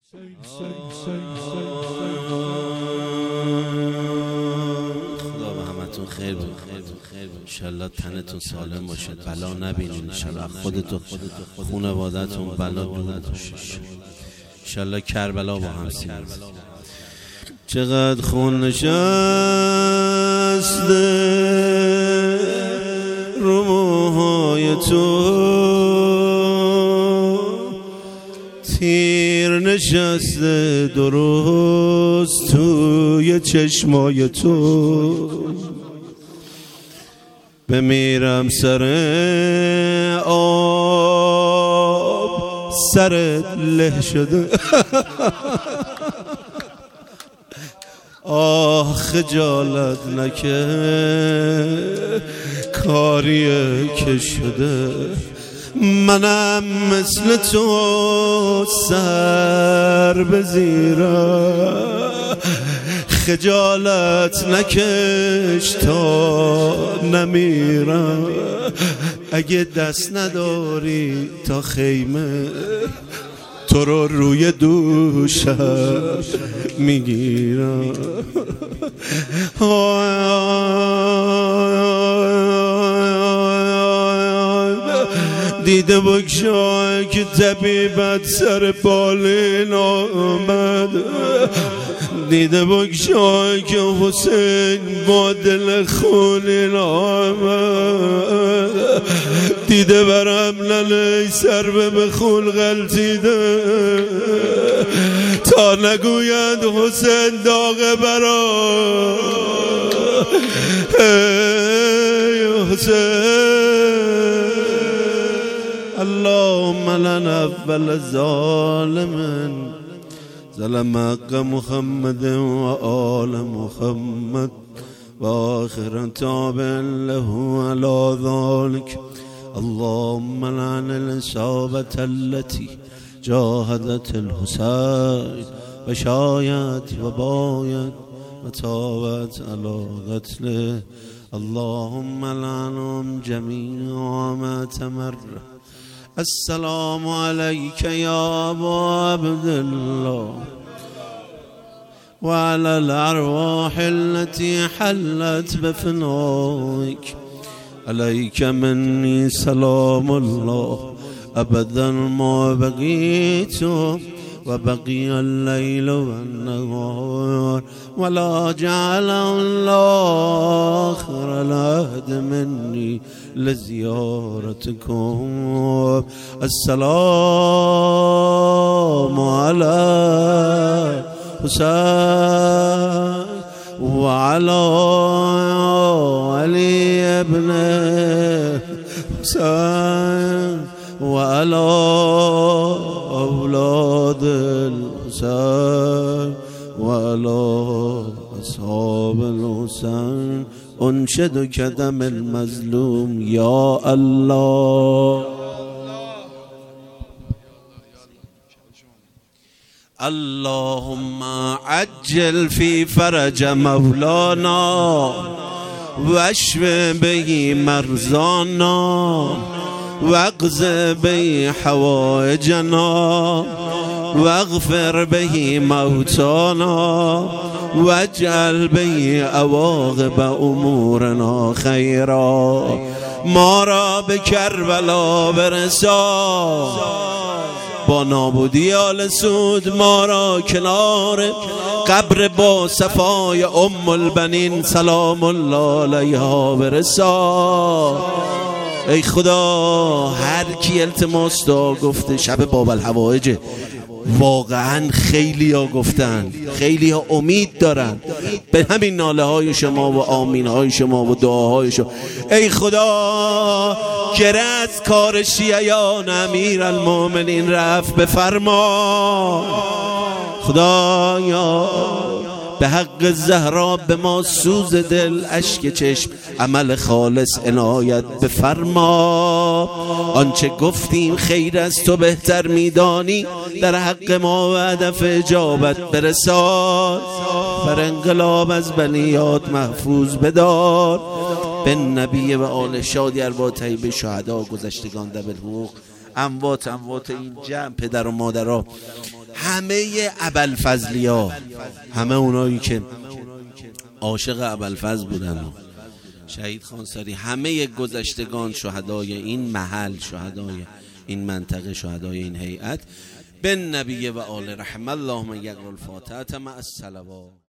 خدا به همتون خیر بده. انشالله تنتون سالم باشه، بلا نبینین، انشالله خودتون خانواده‌تون بلا دور باشه، انشالله کربلا با هم سیر. چقدر خون نشسته رو موهای تو، تیر نشسته درست توی چشمای تو، بمیرم سر آب سرت له شده. آه خجالت نکه کاریه که شده، منم مثل تو سر بزیرم، خجالت نکش تا نمیرم، اگه دست نداری تا خیمه تو رو روی دوشم میگیرم. دیده بگشای که طبیبت سر بالین آمد، دیده بگشای که حسین با دل خونین آمد، دیده برم للی سر به خون غلطیده، تا نگوید حسین داغ برا ای حسین. اللهم لن اول ظالم ظلم حق محمد و آل محمد و آخر تابع له على ذلك. اللهم لعن الإصابة التي جاهدت الحسين و شاید و باید و تابت على قتله. اللهم لعنهم جميعا ما تمر. السلام عليك يا أبا عبد الله وعلى الأرواح التي حلت بفنائك، عليك مني سلام الله أبدا ما بقيت وبقي الليل والنهار، ولا جعل الله آخر العهد مني لزيارتكم. السلام على حسين وعلى علي بن حسين وعلى أولاد الحسين وعلى أصحاب الحسين. أنشدك دم المظلوم يا الله. اللهم عجل في فرج مولانا واشف به مرضانا واقض به حوائجنا واغفر به موتانا واجعل به عواقب امورنا خیرا. ما را به کربلا برسان، با نابودی آل سود ما را کنار قبر با صفای ام البنین سلام الله علیها برسان. ای خدا هر کی التماس دا گفته شب باب الحوائج، واقعا خیلی ها گفتن، خیلی ها امید دارن به همین ناله های شما و آمین های شما و دعاهای شما. ای خدا گره از کار شیعیان امیر المؤمنین رفت بفرما. خدایا به حق زهرا به ما سوز دل، اشک چشم، عمل خالص عنایت بفرما. آنچه گفتیم خیر از تو بهتر میدانی، در حق ما و هدف اجابت برسان. بر انقلاب از بلیات محفوظ بدار. به نبی و آل شادی ارواح طیبه شهدا گذشتگان در بالحقوق، اموات این جمع پدر و مادرها همه ابوالفضلیا، همه اونایی که عاشق ابوالفضل بودن، شهید خانساری، همه گذشتگان، شهدای این محل، شهدای این منطقه، شهدای این هیئت، بن نبی و آل رحم. اللهم یقر الفاتحه مع الصلوات.